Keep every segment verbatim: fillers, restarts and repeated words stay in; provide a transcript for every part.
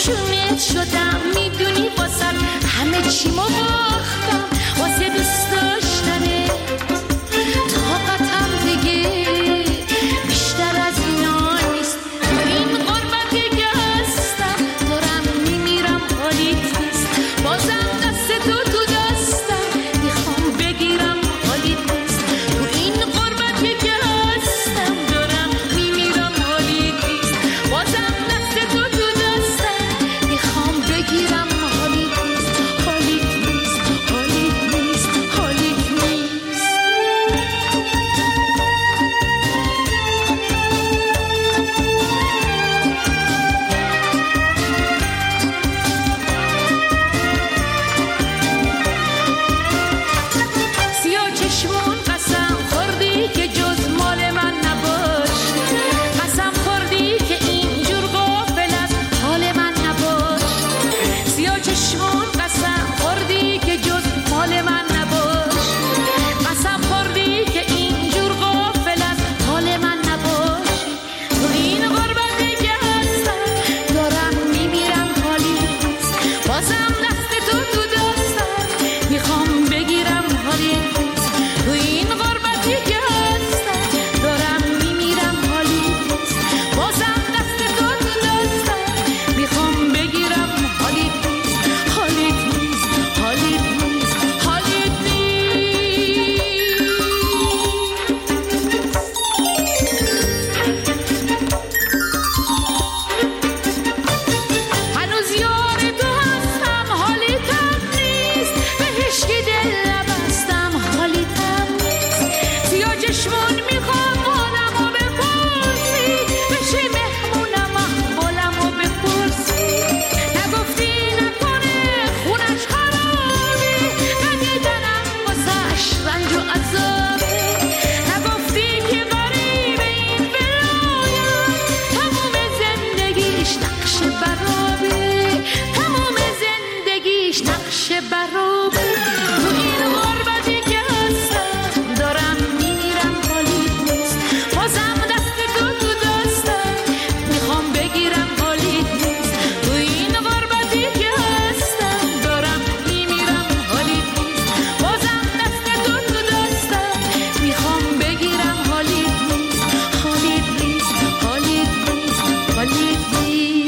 پریشونت شدم میدونی واسم همه چی ما باختم واسه دوست داشتنه طاقتم دیگه بیشتر از اینا نیست تو این غربتی که هستم دارم میمیرم حالیت نیست بازم دست تو تو دستم میخوام بگیرم حالیت نیست تو این غربتی که هستم دارم میمیرم حالیت نیست بازم دست تو تو دستم میخوام بگیرم حالیت نیست حالیت نیست حالیت نیست حالیت نیست سیاه چشمون قسم خوردی که جز مال من نباشی قسم خوردی که اینجور غافل از حال من نباشی سیاه چشمون قسم خوردی که جز مال من نباشی قسم خوردی که اینجور غافل از حال من نباشی تو این غربتی که هستم دارم میمیرم حالیت نیست بازم دست تو تو دستم میخوام بگیرم حالیت نیست تو این غربتی که هستم دارم میمیرم حالیت نیست بازم دست تو تو دستم میخوام بگیرم حالیت نیست حالیت نیست حالیت نیست حالیت هنوز یار تو هستم حالیتم نیست به هیچکی دل نبستم حالیتم نیست سیاه چشمون میخوام حالمو بپرسی بشی مهمونم احوالمو بپرسی نگفتی نکنه خونش خرابه ندیدنم واسش رنج و عذابه نگفتی که غریب این ولایم تموم زندگیش نقش برابه تموم زندگیش نقش برابه تو این غربتی که هستم دارم میمیرم حالیت نیست بازم دست تو تو دستم میخوام بگیرم حالیت نیست تو این غربتی که هستم دارم میمیرم حالیت نیست بازم دست تو تو دستم میخوام بگیرم حالیت نیست حالیت نیست حالیت نیست حالیت نیست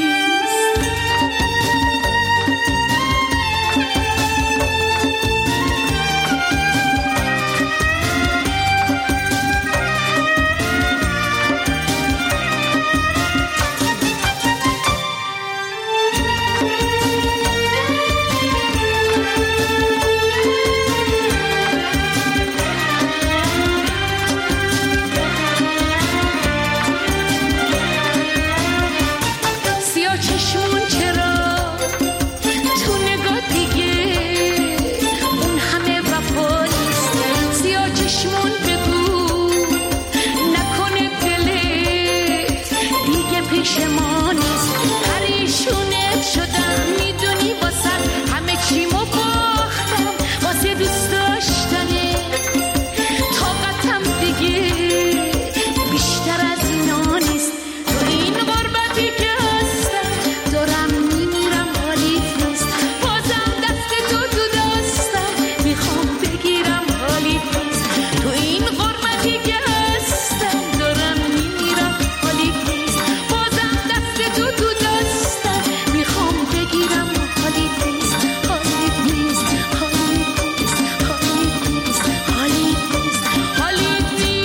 سیاه چشمون چرا تو نگاه دیگه اون همه وفا نیست سیاه چشمون بگو نکنه دلت دیگه پیش ما نیست پریشونت شدم میدونی واسه همه چی ما باختم واسه دوست داشتنه طاقتم دیگه بیشتر از اینا نیست تو این غربتی که هستم دارم میمیرم حالیت نیست بازم دست تو تو دستم میخوام بگیرم حالیت نیست تو این غربتی که هستم دارم میمیرم حالیت نیست بازم دست تو تو دستم میخوام بگیرم حالیت نیست حالیت نیست حالیت نیست حالیت نیست حالیت نیست حالیت نیست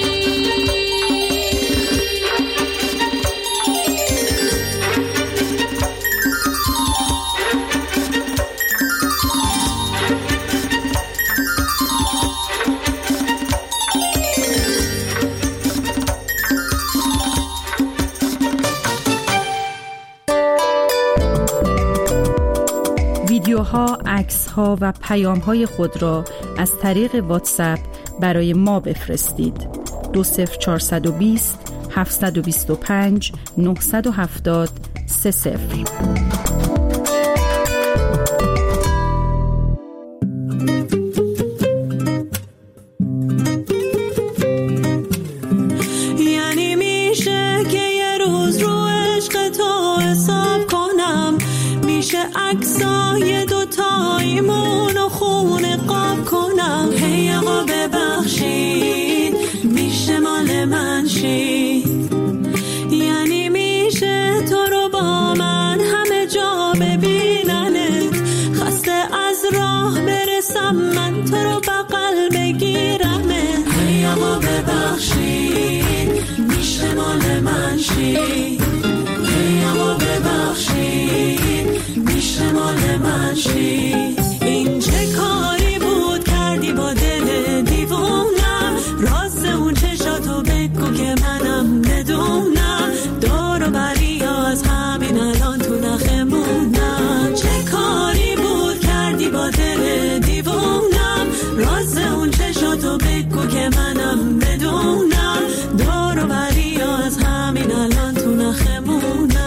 ویدیوها، عکس‌ها و پیام‌های خود را از طریق واتساپ برای ما بفرستید. دو صفر چهارصد و بیست هفتصد و بیست و پنج نهصد و هفتاد سه صفر. یعنی میشه که یه روز رو عشق تو حساب کنم میشه عکسای دوتاییمون و خونه قاب کنم. هی آقا ببخشید میشه مال من شید، یعنی میشه تو رو با من همه جا ببیننت، خسته از راه برسم من تو رو بغل بگیرمه. هی آقا ببخشید میشه مال من شید، هی آقا ببخشید میشه مال من شید. این چه کاری بود کردی با دل دیوونم، راز اون چشاتو بگو که منم بدونم، دور و بری از همین الان تو نخمونم. چه کاری بود کردی با دل دیوونم، راز اون چشاتو بگو که منم بدونم، دور و بری از همین الان تو نخمونم.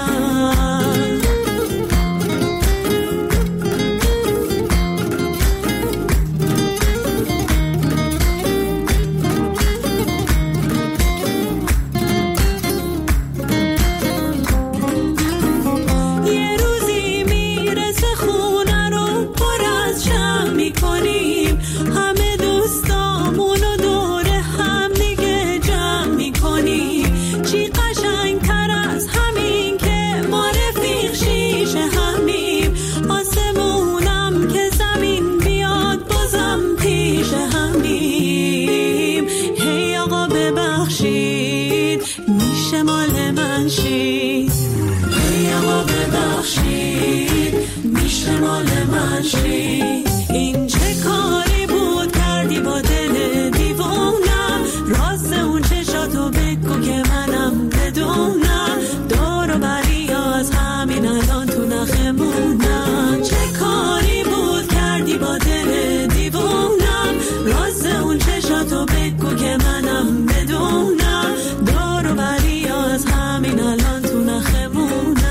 این چه کاری بود کردی با دل دیوونم، راز اون چشاتو بگو که منم بدونم، دور و بری از همین الان تو نخمونم. چه کاری بود کردی با دل دیوونم، راز اون چشاتو بگو که منم بدونم، دور و بری از همین الان تو نخمونم.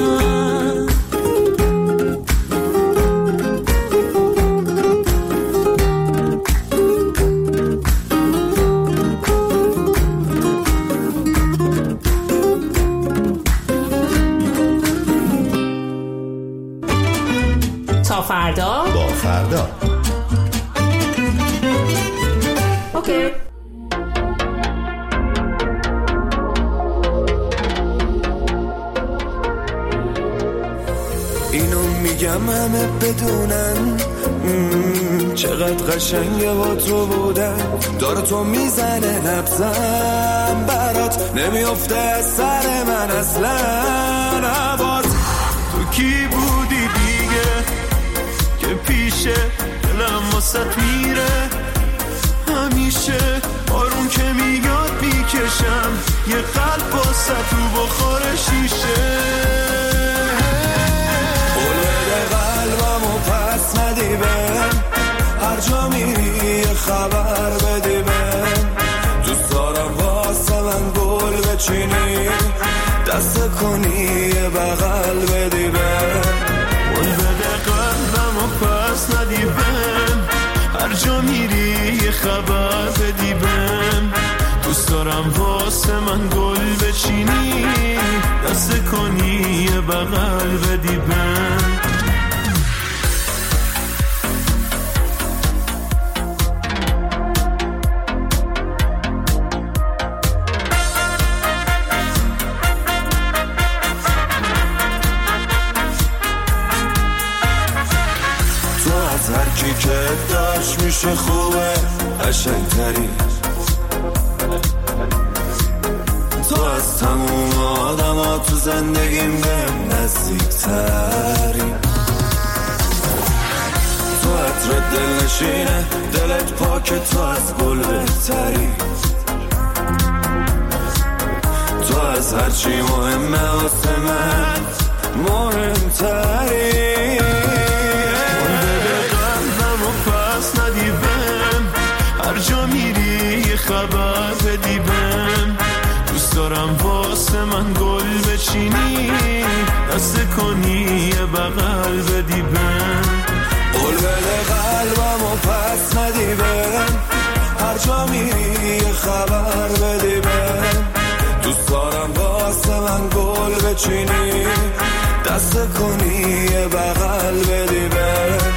فردا با فردا اوکی. اینو میگم همه بدونن چقدر قشنگه با تو بودن، داره تو میزنه نبزم برات نمیافته از سر من اصلا. عباس تو کی بودی دیگه که پیشه دلم واسط میره همیشه، آروم که میاد میکشم یه قلب واسط رو بخور شیشه. بلده قلبمو پس ندی بهم، هر جا میری یه خبر بدی بهم، دوست دارم واسه من گل بچینی دست کنی یه بغل بدی بهم. بلده قلبمو پس ندی بهم، هر جا میری یه خبر بدی بهم، دوست دارم واسه من گل بچینی دست کنی یه بغل بدی بهم. هرکی که داشت میشه خوبه قشنگتری، تو از تموم آدم ها تو زندگیم بهم نزدیکتری، تو عطر دل نشینه دلت پاک تو از گل بهتری، تو از هرچی مهمه واسه من مهمتری. هر جا میری یه خبر بدی بهم، دوست دارم واسه من گل بچینی دست کنی یه بغل بدی بهم. قول بده قلبمو پس ندی بهم، هر جا میری یه خبر بدی بهم، دوست دارم واسه من گل بچینی دست کنی یه بغل بدی بهم.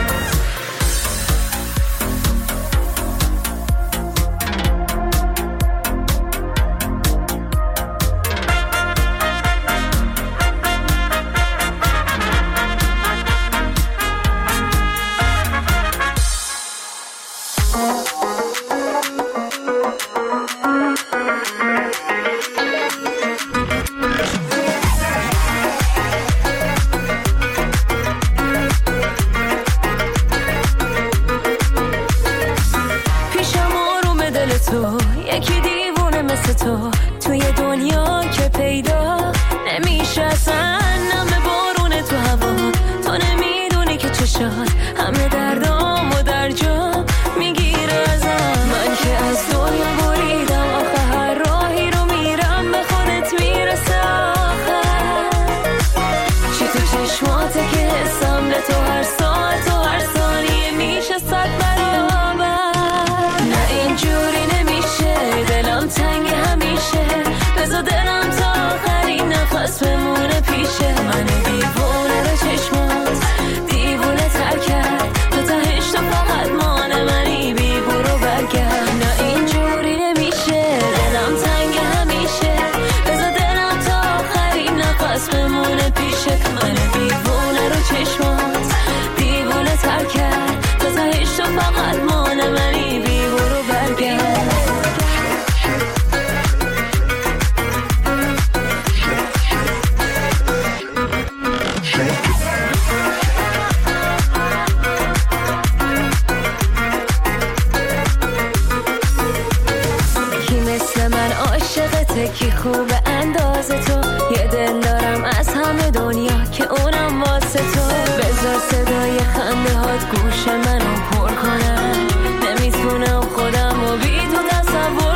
کی خوب انداز تو، یه دل دارم از همه دنیا که اونم واسه تو. بذار صدای خنده هات گوش منو پر کنم، نمیتونم خودم رو بی تو تصور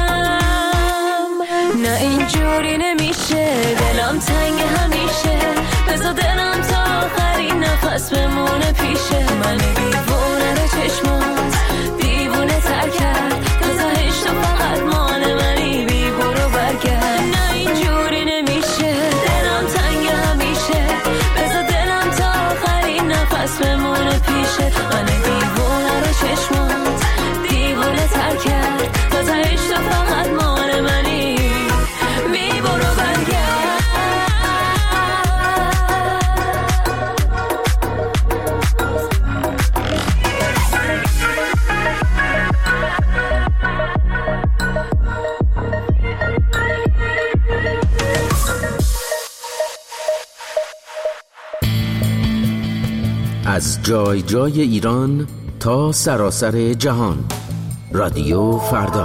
کنم. نه اینجوری نمیشه، دلم تنگ همیشه. بذار دلم تا آخرین نفس بمونه پیشه. من دیوونه رو چشمات دیوونه تر کرد، تازهش تو فقط مانه منی بی برو برگرد. نه اینجوری نمیشه، دلم تنگ همیشه. بذار دلم تا آخرین نفس بمونه پیشه. من دیوونه رو چشمات دیوونه تر کرد، تازهش تو فقط مانه منی بی برو برگرد. از جای جای ایران تا سراسر جهان، رادیو فردا.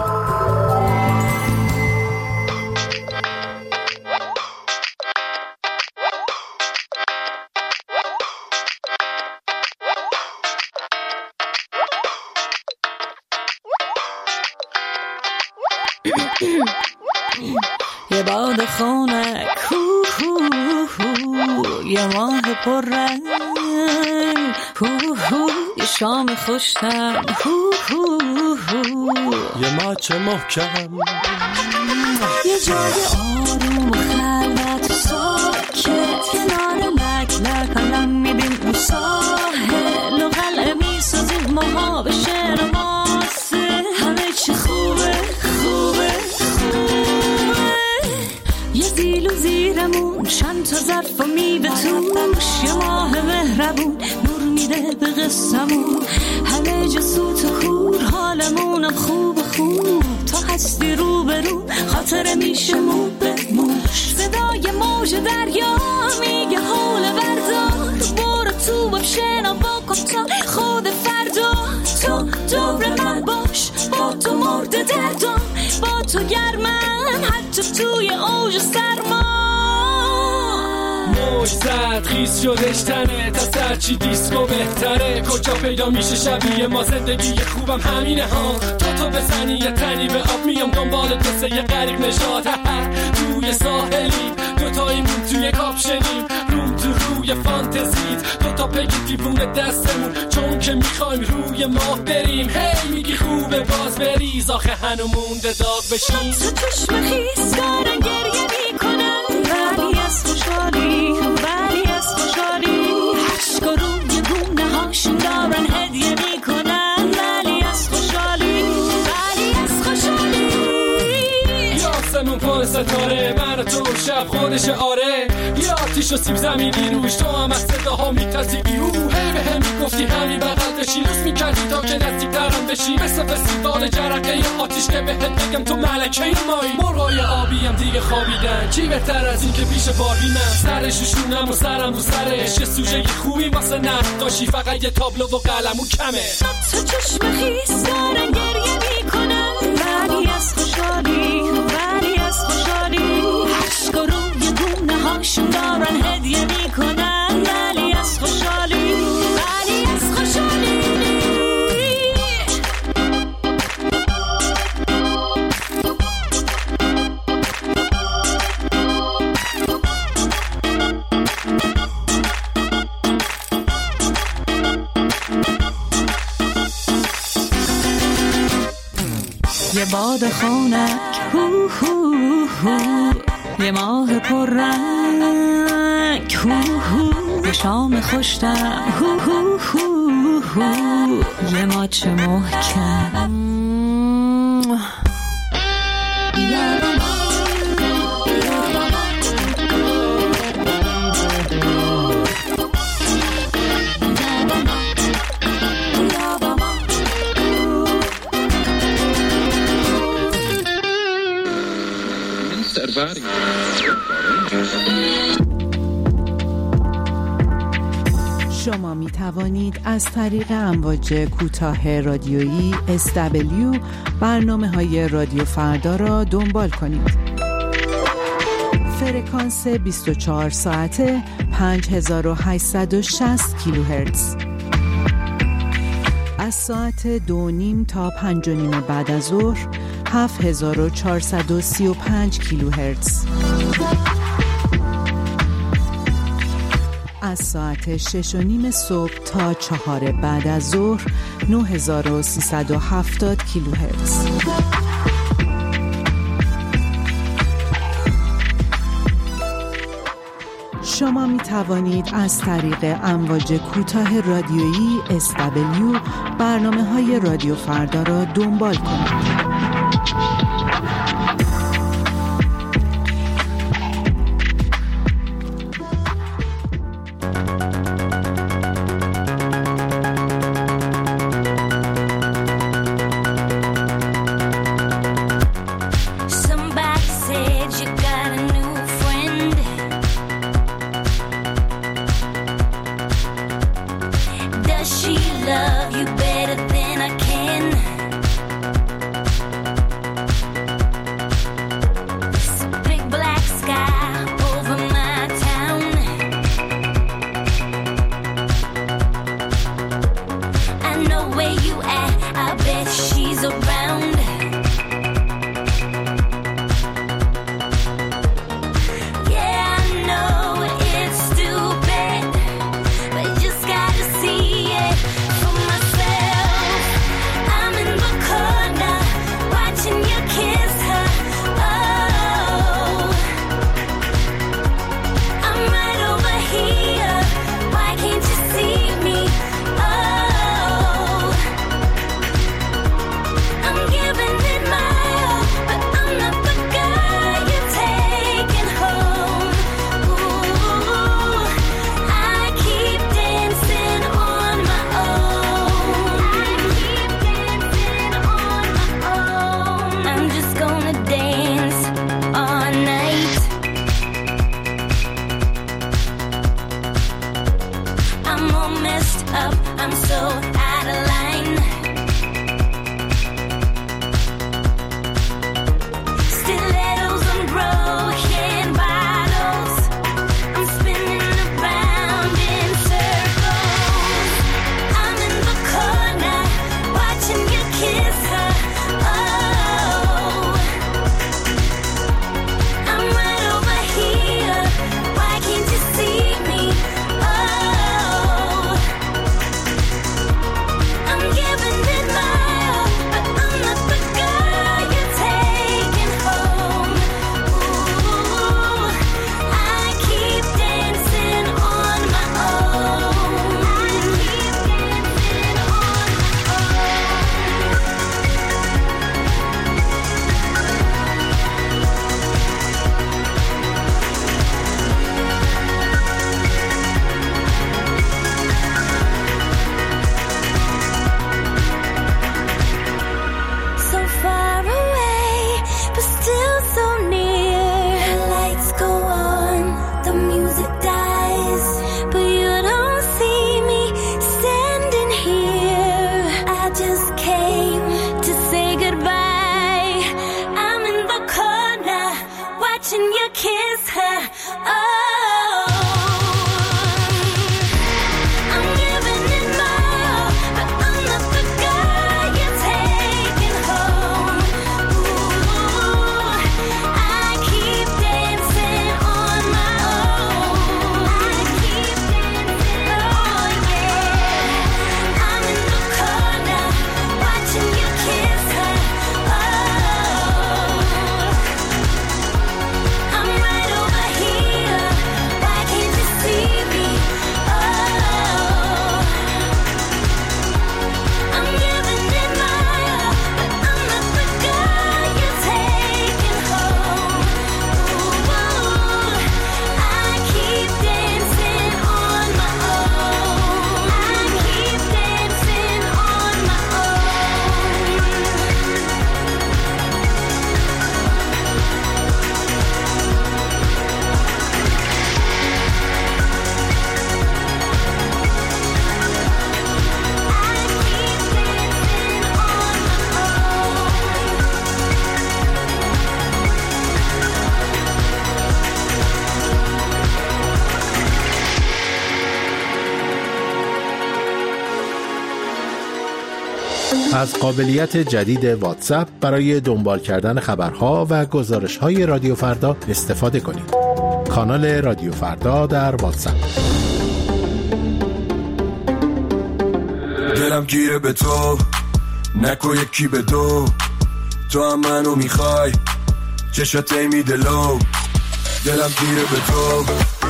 یه باد خونه کو کو کو، یه ماه پر رنگ کو کو، یه شام خوشتم کو کو کو، یه ماچ محکم، یه جای آروم و خلوت ساکت، کنار لک لک الان میدیم اون ساحل و قلعه میسازیم ماها به شعر واسه. همه چی خوبه خوبه خوبه، یه زیل و زیرمون چند تا ظرف و میوه توش، یه ماه مهربون نور میده به قصمون. همه جا سوت و کور، حالمونم خوب خوب، تا هستی رو به رو خاطره میشه مو به موش. صدای موج دریا میگه حول بردار، برو تو باب شنا بکن تا خود فردا. تو دور من باش، با تو مرد دردم، با تو گرمم حتی توی اوج سرما. موج زد خیز شدش تنه، تا سرچی دیسکو بهتره. کجا پیدا میشه شبیه ما، زندگی خوبم همینه ها. تا تو بزنی یه تنی به آب، میام دنبال تو سه یه غریب نشاد. توی ساحلی دوتاییمون توی کاپشنیم، روم تو روی فانتزیت، دوتا پگی دیوونه دستمون، چون که میخوایم روی ماه بریم. هی میگی خوبه باز بریز، آخه هنو مونده داغ بشیم. تو چشم خیس دارن گریه میکنن، ولی از خوشحالی ستاره، من و تو شب خودش آره، یه آتیش و سیب زمینی روش، تو هم از صداها میتازی بیرو، هی به هم میگفتی همین بغل بشی، لوس میکردی تا که نزدیک ترم بشی، مثل فستیوال جرقه ی آتیش که بهت بگم تو ملکه مایی. مرغای آبی هم دیگه خوابیدن، چی بهتر از این که پیش باربی من سرش شونم و سرم رو سرش، یه سوژه خوبی واسه نقاشی، فقط یه تابلو و قلم و کمه. تو چشم خیس دارن گریه میکنن، ولی از خوشحالی ولی از خوشحالی عشق روی گونه هاشون دارن هدیه میکنن، ولی از خوشحالی ولی از خوشحالی. یه باد خونک هو هو هو، یه ماه پر رنگ هو هو، یه شام خوشتم هو هو هو هو، یه ماچ محکم شما می توانید از طریق امواج کوتاه رادیویی اس دبلیو برنامه های رادیو فردا را دنبال کنید. فرکانس بیست و چهار ساعته پنج هزار و هشتصد و شصت کیلوهرتز. از ساعت دو نیم تا پنج و نیم بعد از ظهر هفت هزار و چهارصد و سی و پنج کیلوهرتز. از ساعت شش و نیم صبح تا چهار بعد از ظهر نه هزار و سیصد و هفتاد کیلوهرتز. شما می توانید از طریق امواج کوتاه رادیویی اس دبلیو برنامه های رادیو فردا را دنبال کنید. از قابلیت جدید واتساپ برای دنبال کردن خبرها و گزارش‌های رادیو فردا استفاده کنید. کانال رادیو فردا در واتساپ. دلم گیره به تو، نکو یکی به دو، تو هم منو میخوای، چشات میده لو. دلم گیره به تو،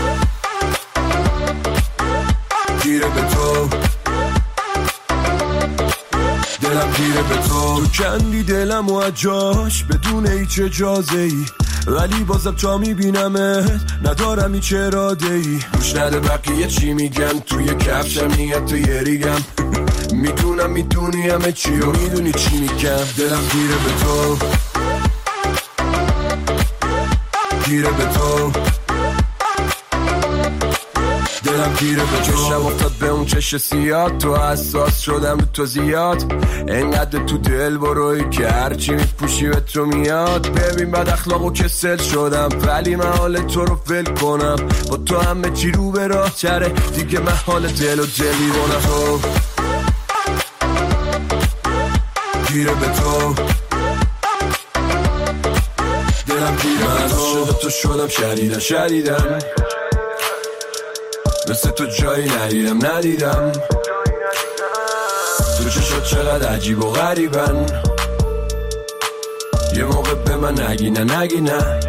گیره به تو، دلم گیره به تو. تو کندی دلم و اجاش بدون هیچ اجازه ای، ولی بازم تا میبینمت ندارم هیچ اراده ای. گوش نده بقیه چی میگن، توی کفشم نیت تو یه ریگم. میدونم میدونی همه چی و میدونی چی میگم. دلم گیره به تو، گیره به تو، دلم گیره به تو. چشم افتاد به اون چش سیاد، تو حساس شدم تو زیاد. انقدر تو دل بروی که هرچی میپوشی به تو میاد. ببین بد اخلاق و کسل شدم، ولی من حال تو رو ول کنم. با تو همه چی رو به راه چره، دیگه من حال دل و دلی بونم. تو گیره به تو، دلم گیره به تو. من تو شدم شدیدم شدیدم، مثل تو جایی ندیدم ندیدم. تو چشات چقدر عجیب و غریبن، یه موقع به من نگی نه نگی نه.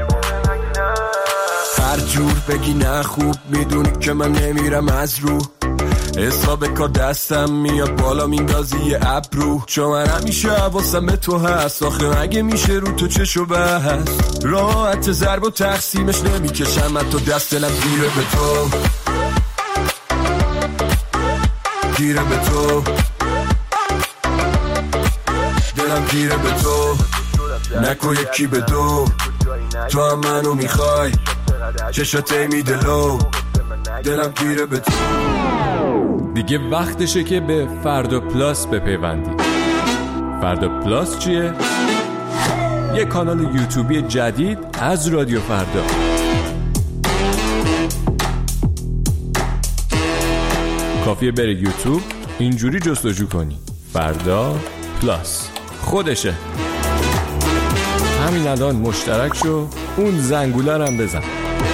هر جور بگی نه خوب میدونی که من نمیرم از رو. حساب کار دستم میاد بالا میندازی یه ابرو، چون من همیشه حواسم به تو هست. آخه مگه میشه رو تو چشو بست، راحت ضرب و تقسیمش نمیکشم من تو دست. دلم گیره به تو، گیره به تو، دلم گیره به تو، نکو یکی به دو، تو هم منو میخوای، چشات میده لو. دلم گیره به تو. دیگه وقتشه که به فردا پلاس بپیوندی. فردا پلاس چیه؟ یه کانال یوتیوبی جدید از رادیو فردا. کافیه بری یوتیوب اینجوری جستجو کنی فردا پلاس، خودشه. همین الان مشترک شو، اون زنگوله رو هم بزن.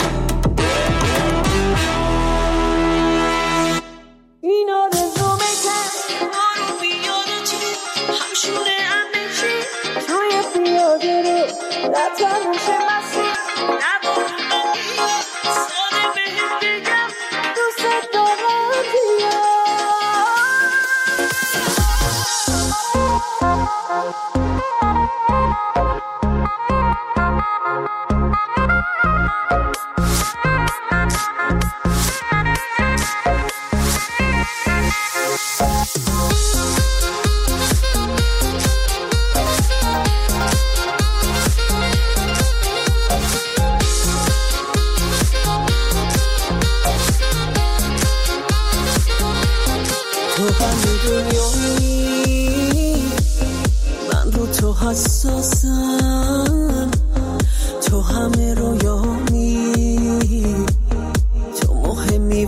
حساسم، تو همه رویانی، تو مهمی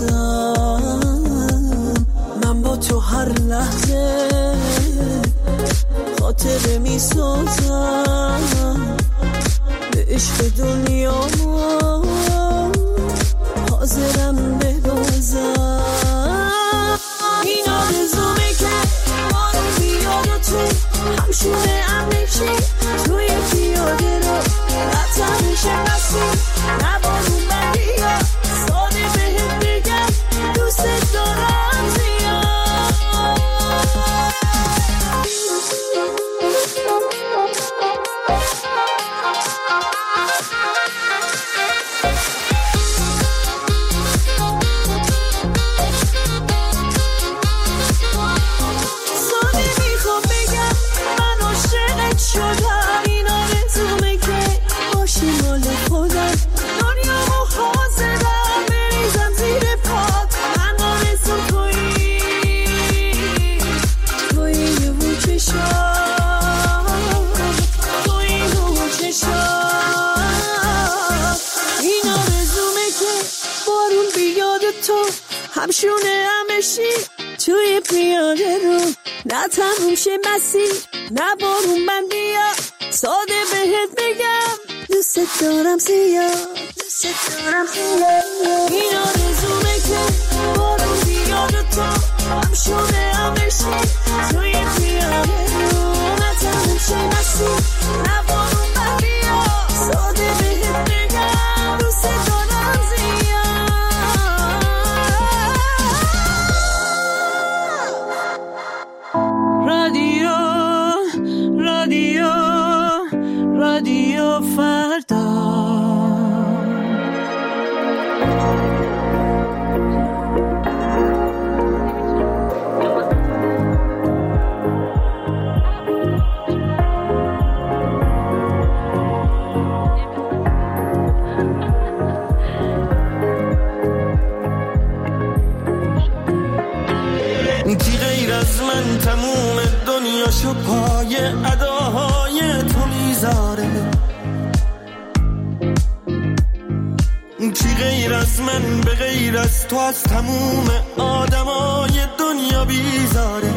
واسم. من با تو هر لحظه خاطره می سازم، به عشق دنیا حاضرم ببازم. این آرزومه که ما رو بیاد و تو همشونه امنشی، توی پیاده رو رفتن میشه نسیم، نبارون بگیا ساده بهت بگم دوست دارم زیاد. همشونه همشی توی پیاده رو نه تموم شه مسیر، نه بارون من بیا، ساده بهت بگم دوست دارم زیاد، دوست دارم زیاد. این آرزومه که بارون بیاد و تو هم شده هم بشی توی پیاده رو. نه تموم شه مسیر، نه بارون من بیا، ساده بهت بگم دوست دارم زیاد. رادیو رادیو رادیو فردا. کی غیر از من تموم دنیاشو پای اداهای تو میذاره؟ کی غیر از من به غیر از تو از تموم آدمای دنیا بیزاره؟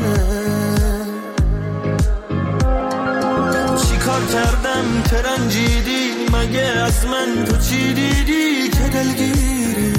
چی کار کردم که رنجیدی؟ مگه از من تو چی دیدی که دلگیری؟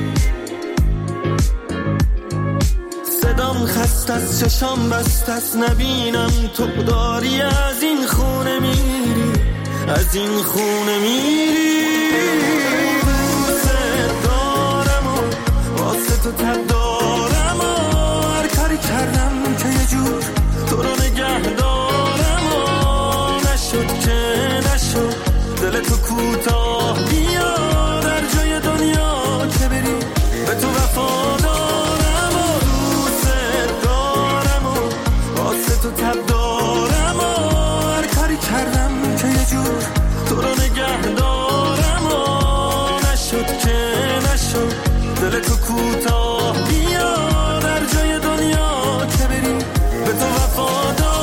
صدام خست از چشام بست از نبینم تو داری از این خونه میری، از این خونه میری. دوست دارم و واسه تو تب دارم و هر کاری کردم که یه جور تو رو نگه دارم و نشد که نشد دل تو کوتاه بیا در جای دنیا که بری به تو وفادار. تو تب دارم و هر کاری کردم که یه جور تو رو نگه دارم و نشد که نشد دل تو کوتاه بیا در جای دنیا که بری به تو وفادارم.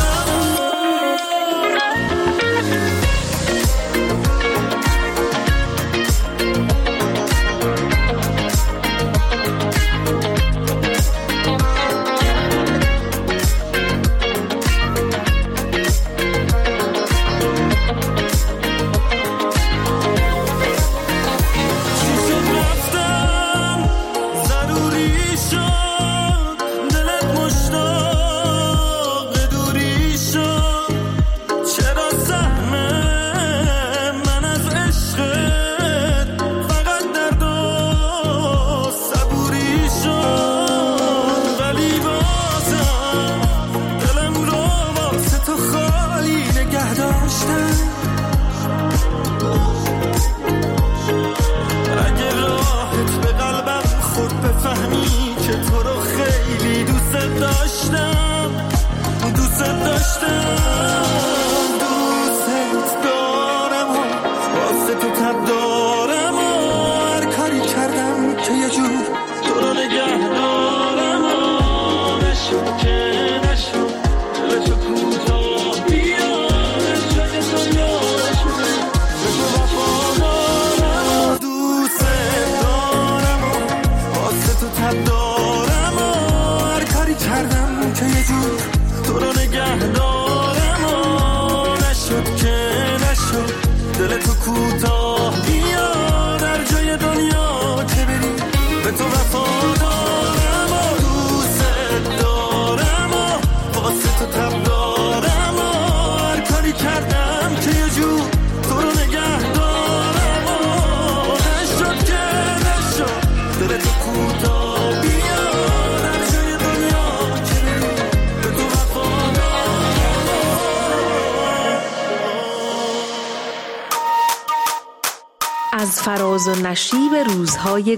از فراز و نشیب روزهای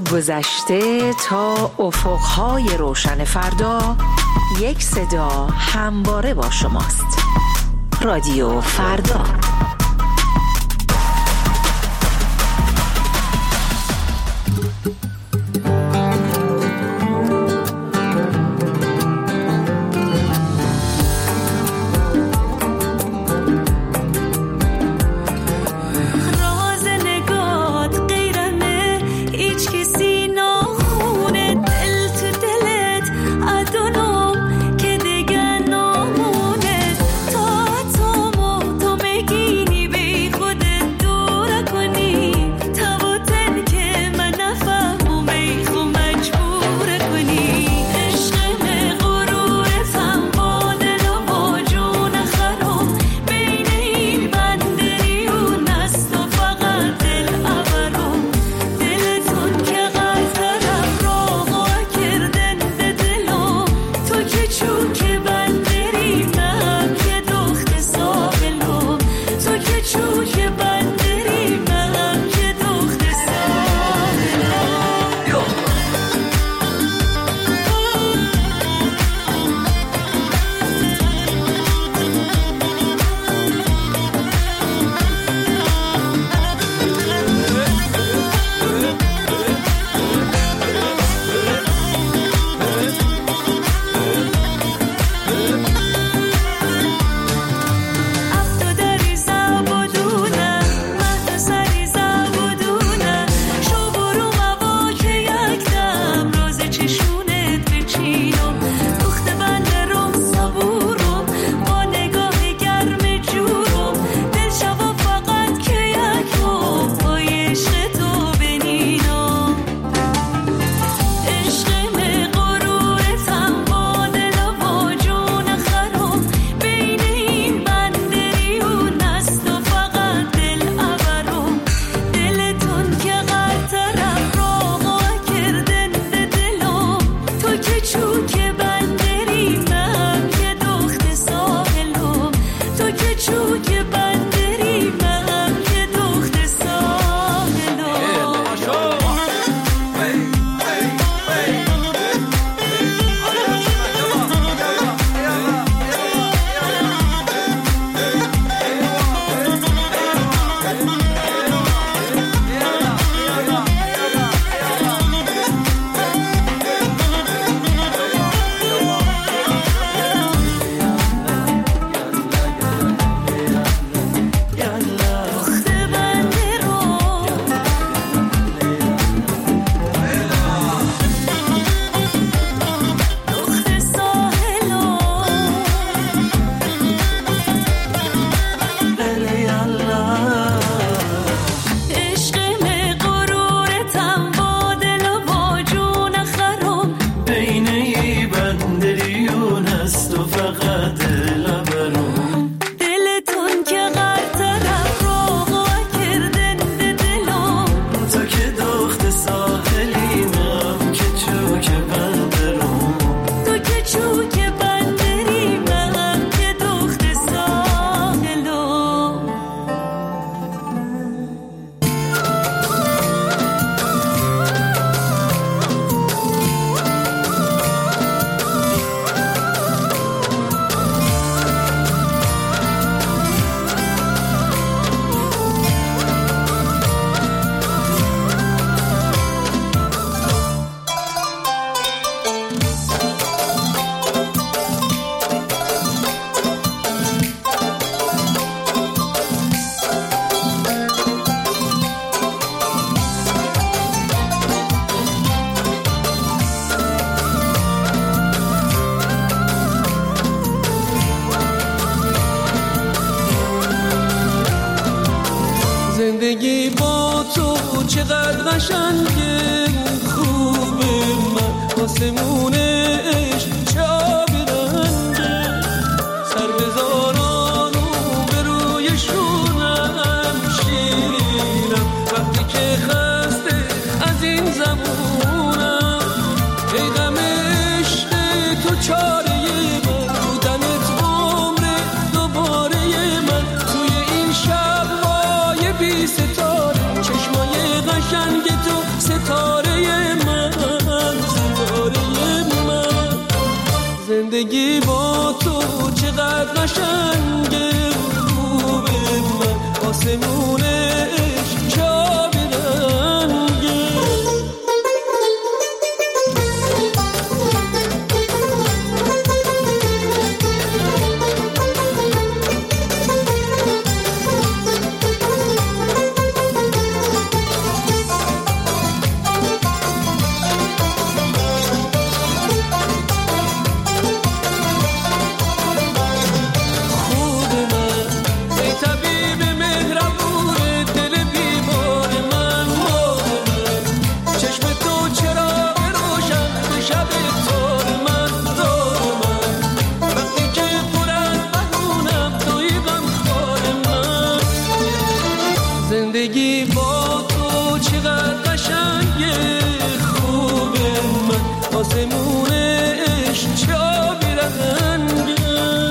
گذشته تا افقهای روشن فردا، یک صدا همواره با شماست. رادیو فردا. که دیگه بعد لبرون دلتون که غرطرم روغا کردن به دلم تو که دخت ساحلیم که چوک بندرم تو که چوک بندریم که دخت ساحلم زندگی با تو چقدر قشنگه خوبه من آسمونه عشق چه آبی رنگه سر بزارانو به روی شونم شیرینم وقتی که خسته از این زمونم ای غم عشق تو چاره من بودنت عمر دوباره من توی این شب بی ستاره چشمای قشنگ تو ستاره من ستاره من زندگی با تو چقدر قشنگه خوبه من آسمون عشق چه آبی رنگه زندگی با تو چقدر قشنگه خوبه من آسمون عشق چه آبی رنگه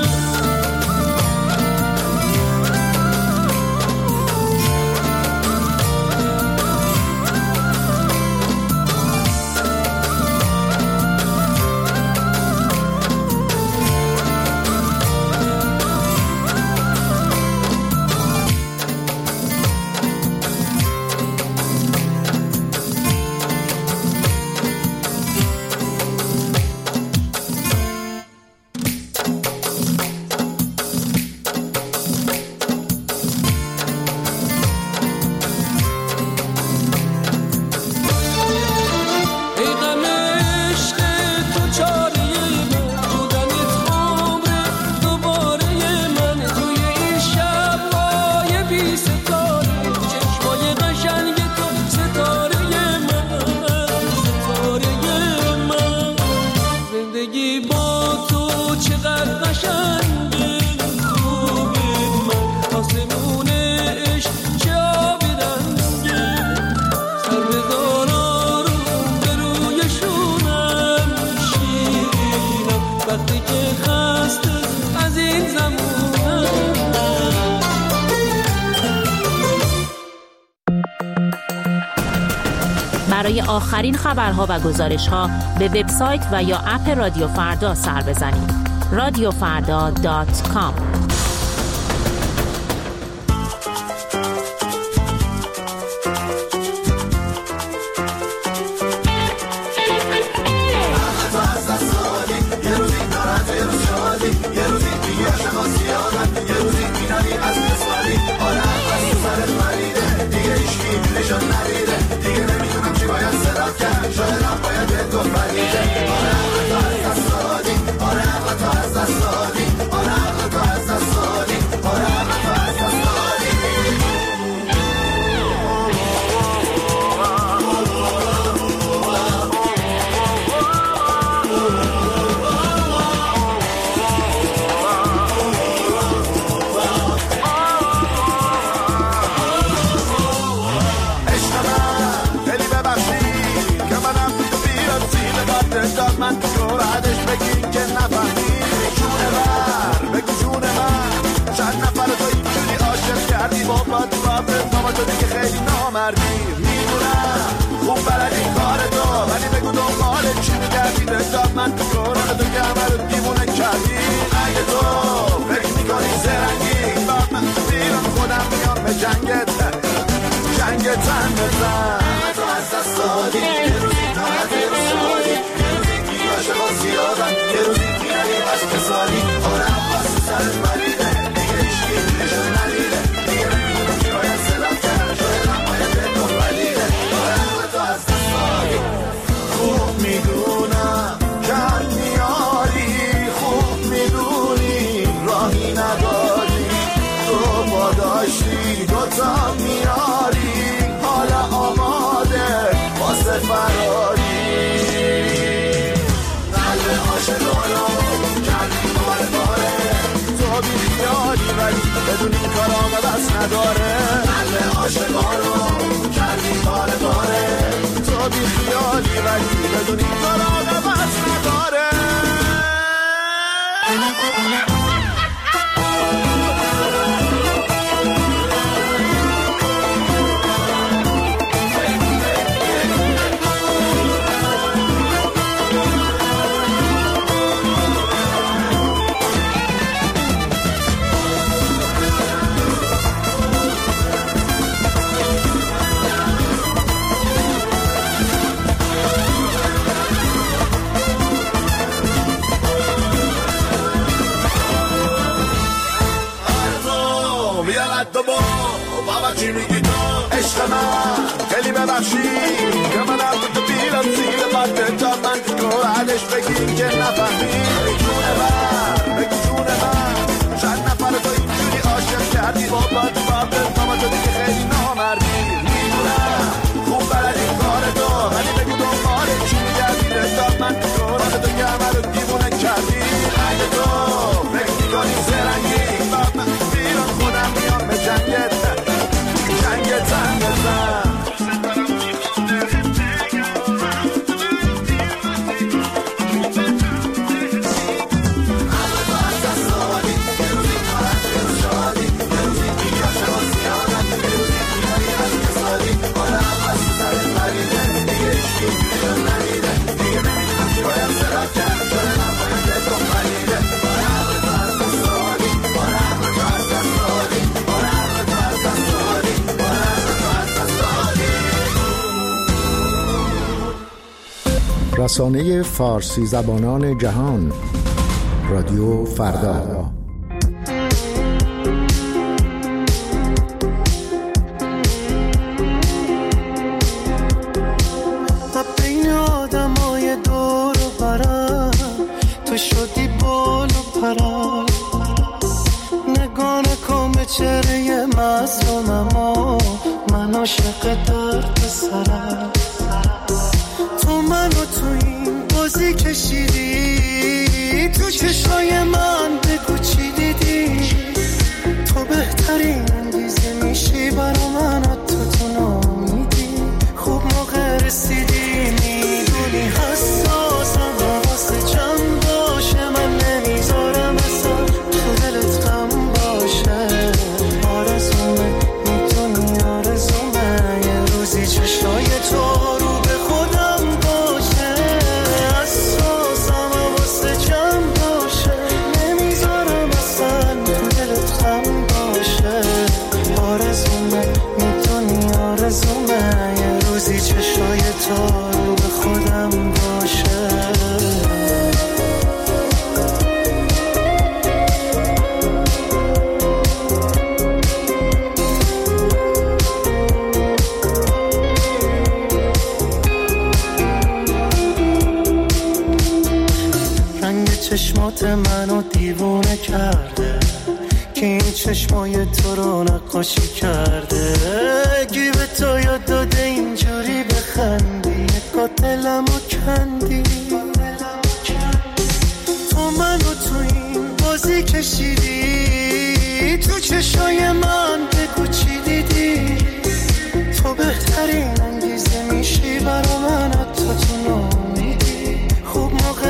برای آخرین خبرها و گزارش‌ها به وبسایت و یا اپ رادیو فردا سر بزنید. رادیو فردا دات کام. من تو ردش بگین که نفهمی جونه بر بگو جونه من چند نفر تو اینجوری عاشق کردی بابا تو بابت ماما تو دیگه خیلی نامردی میدونم خوب بلدی کار تو ولی بگو دنبال چی میگردی بهتاب من تو کاران تو گمه رو دیوونه کردی اگه تو فکر میکنی زرنگی باب من بیرون خودم میام به جنگت جنگت هم بزن تو از دست دادی یه روزی طرف یه روز شادی یه روزی بیاشه با زیادم یه روزی بیانی از کسانی آره عباس سرت مریده دیگه ایشکی نشون ندیده دیگه نمیدونم که باید صدام کرد شاید هم باید به تو ولیده آره تو از دست دادی خوب میدونم کرد میاری خوب میدونی راهی نداری تو با داشتی دوتا میاری حالا آماده واسه فراری قلب عاشقانو کردی باره باره تو بی خیالی ولی بدون این کار آمد از نداره قلب عاشقانو کردی باره باره تو بی خیالی ولی بدون این کار آمد از نداره بابا چی میگی تو عشق من خیلی ببخشی که من از تو بیرم زیر بطه تا من تو عدش بگیم که نفهمی جونه من بگی جونه من چند نفر تو اینجوری عاشق کردی بابا تو بابت ماما تو دیگه خیلی نامردی میدونم خوب بلدی کار تو ولی بگو دنباله چی میگردی رساب من تو راه تو گمه رو دیوونه کردی اگه تو فکر میکنی زرنگی باب من بیرون خودم میام به جنگت جنگت هم بزن رسانه فارسی زبانان جهان رادیو فردا. بین آدمای دور و برم تو شدی بال و پرم نگاه نکن به چهره مظلومم و من عاشق درد سرم تو منو تو این بازی کشیدی تو چشای من بگو چی دیدی تو بهترین انگیزه میشی برا من تو تو نامیدی خوب موقع رسیدی میدونی حساسم واسه چند باشه من نمیذارم اصلا تو دلت غم باشه آرزومه میدونی آرزومه یه روزی چشای تو رو به خودم باشه حساسم واسه چند باشه نمیذارم اصلا تو دلت غم باشه آرزومه میدونی آرزومه یه روزی چشای تو رو به خودم باشه چشمات منو دیوونه کرده که این چشمای تو رو نقاشی کرده گیب تو یاد داده اینجوری بخندی قاتلمو کندی تو منو تو این بازی کشیدی تو چشای من بگو چی دیدی تو بهترین انگیزه میشی برا من تو تو نامیدی خوب موقع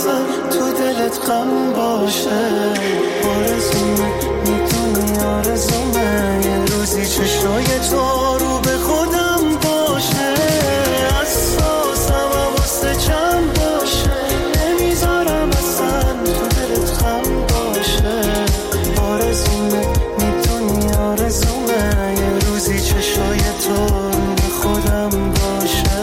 اصلا تو دلت غم باشه. آرزومه میدونی آرزومه یه روزی چشای تو رو به خودم باشه. اساسم واسه چند باشه نمیذارم اصلا تو دلت غم باشه. آرزومه میدونی آرزومه یه روزی چشای تو رو به خودم باشه.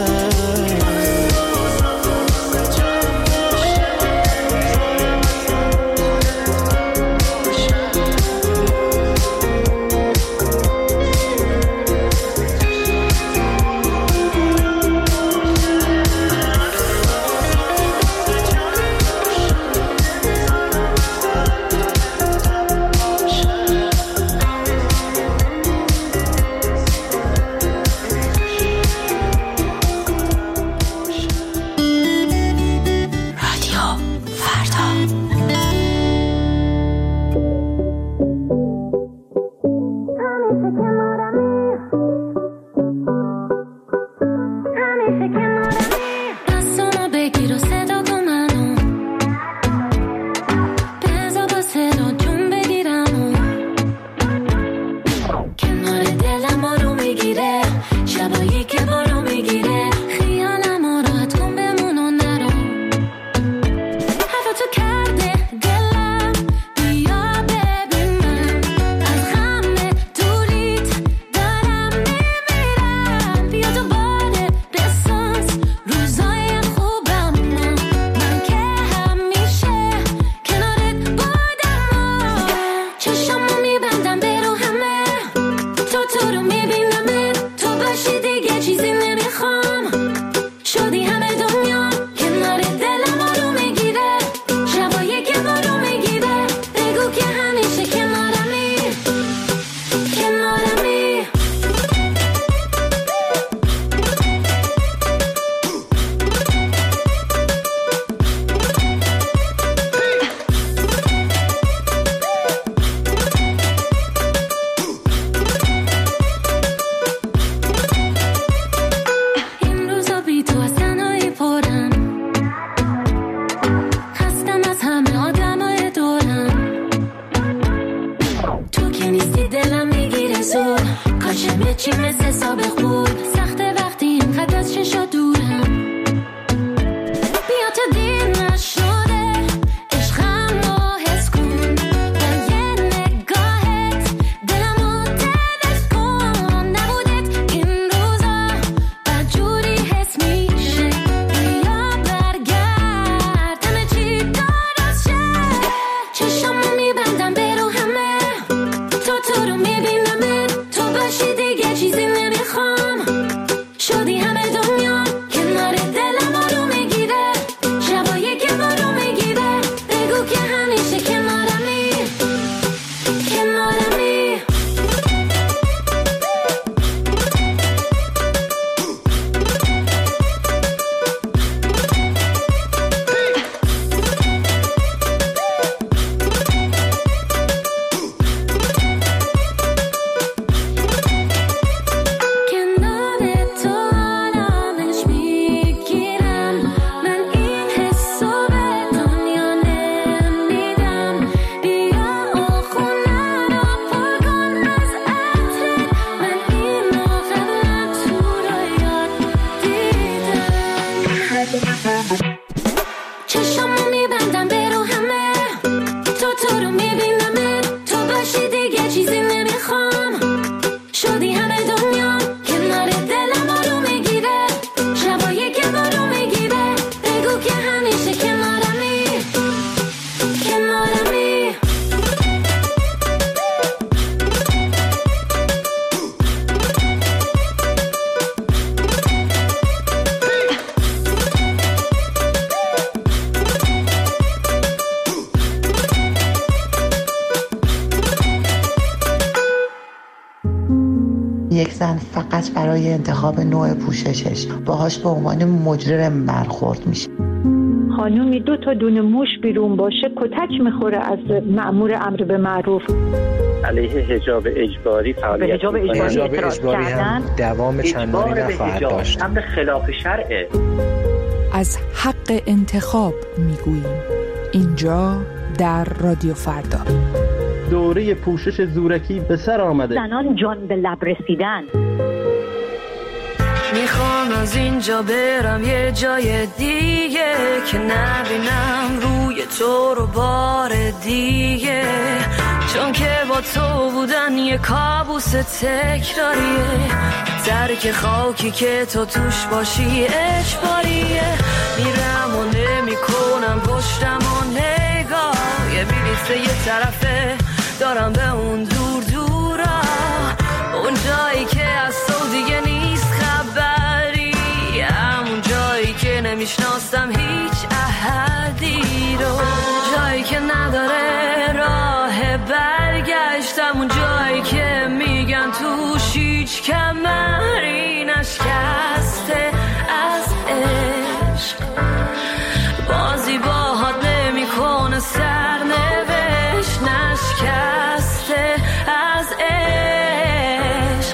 یک زن فقط برای انتخاب نوع پوششش باهاش به عنوان مجرم برخورد میشه. خانومی دو تا دونه موش بیرون باشه کتک میخوره از مأمور امر به معروف. علیه حجاب اجباری فعالیت حجاب اجباری, حجاب اجباری هم دوام چندانی نخواهد داشت. امر خلاف شرعه. از حق انتخاب میگوییم. اینجا در رادیو فردا. دوره پوشش زورکی به سر آمده. زنان جان به لب رسیدن. میخوام از اینجا برم یه جای دیگه که نبینم روی تو رو بار دیگه، چون که با تو بودن یه کابوس تکراریه، ترک خاکی که تو توش باشی اجباریه. میرم و نمی کنم پشتم و نگاه، یه بلیت یه طرفه دارم به اون دور دورا، اون جایی که از تو دیگه نیست خبری، همون جایی که نمیشناسم هیچ احدی رو، جایی که نداره راه برگشتم، اون جایی که میگن توش هیچ کمری نشکسته از عشق، بازی باهات نمی کنه سرنوشت، نشکسته از عشق،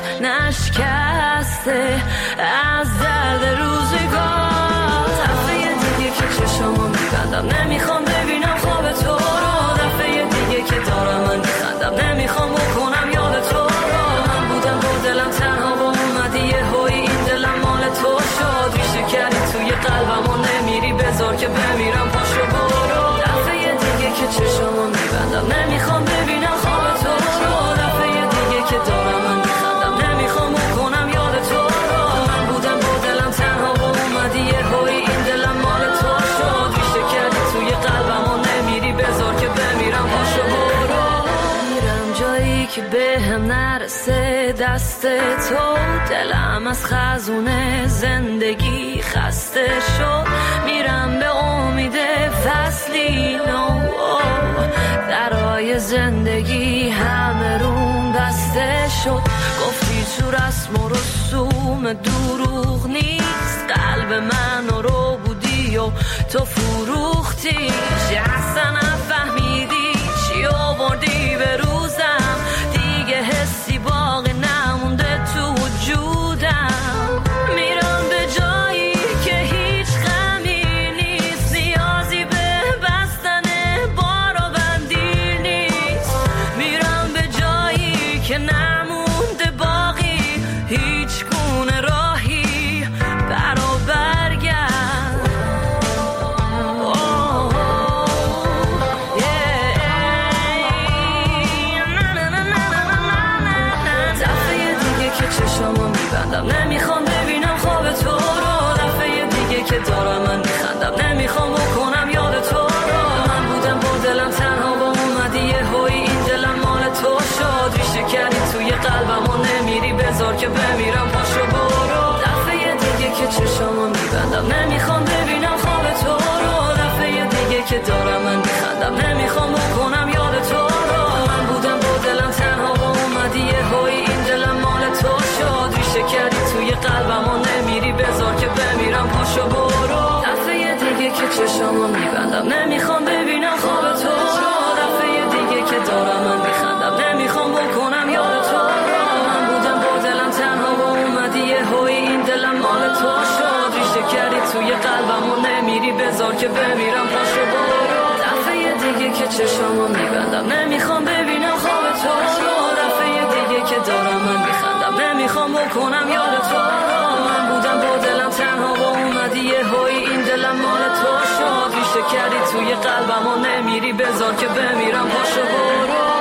نشکسته از درد روزگار. دفعه دیگه که چشمو میبندم نمیخوام ببینم خواب تو رو، دفعه دیگه که دارم من میخندم نمیخوام بکنم یاد تو رو، من بودم با دلم تنها و اومدی یه هوی این دلم مال تو شد، ریشه کردی توی قلبم و نمیری بذار که بمیرم پاشو برو. دفعه دیگه که چشمو میبندم نمیخوام ببینم خواب تو رو، دفعه دیگه که دارم من میخندم نمیخوام بکنم یاد تو رو، من بودم با دلم تنها و اومدی یه هوی این دلم مال تو شد، ریشه کردی توی قلبم و نمیری بذار که بمیرم پاشو برو. میرم جایی که به هم نرسه دست تو، دلم از خزونه زندگی خسته شد، میرم به امید فصلی نو، درای زندگی همه روم بسته شد، گفتی تو رسم و رسوم دروغ نیست، قلب من رو بودی و تو فروختیش، اصلا نفهمیدی چی آوردی به روزم، دیگه حسی باقی نمونده تو وجودم، میرم به جایی که هیچ غمی نیست، نیازی به بستن بار و بندی نیست، میرم به جایی که نمونده باقی هیچ گونه راهی برا برگرد. چشمو میبندم نمیخوام ببینم خواب تو رو، دفعه دیگه که دارم من میخندم نمیخوام بکنم یاد تو رو، من بودم با دلم تنها و اومدی یه هوی این دلم مال تو شد، ریشه کردی توی قلبم و نمیری بذار که بمیرم پاشو برو. دفعه دیگه که چشمو میبندم نمیخوام ببینم خواب تو رو، دفعه دیگه که دارم من میخندم نمیخوام بکنم یاد تو رو، من بودم با دلم تنها و اومدی یه هوی این دلم مال تو شد، ریشه کردی توی قلبم و نمیری بذار که بمیرم پاشو برو. دفعه دیگه که چشمو میبندم نمیخوام ببینم خواب تو رو، دفعه دیگه که دارم من میخندم نمیخوام بکنم یاد تو رو، من بودم با دلم تنها و اومدی یه هوی این دلم مال تو شد، ریشه کردی توی قلبم و نمیری بذار که بمیرم پاشو برو. دفعه دیگه که چشمو میبندم نمیخوام ببینم خواب تو رو، دفعه دیگه که دارم من میخندم نمیخوام بکنم یاد تو رو، من بودم با دلم تنها و اومدی یه هوی این دلم مال تو شد، ریشه کردی توی قلبم و نمیری بذار که بمیرم پاشو برو.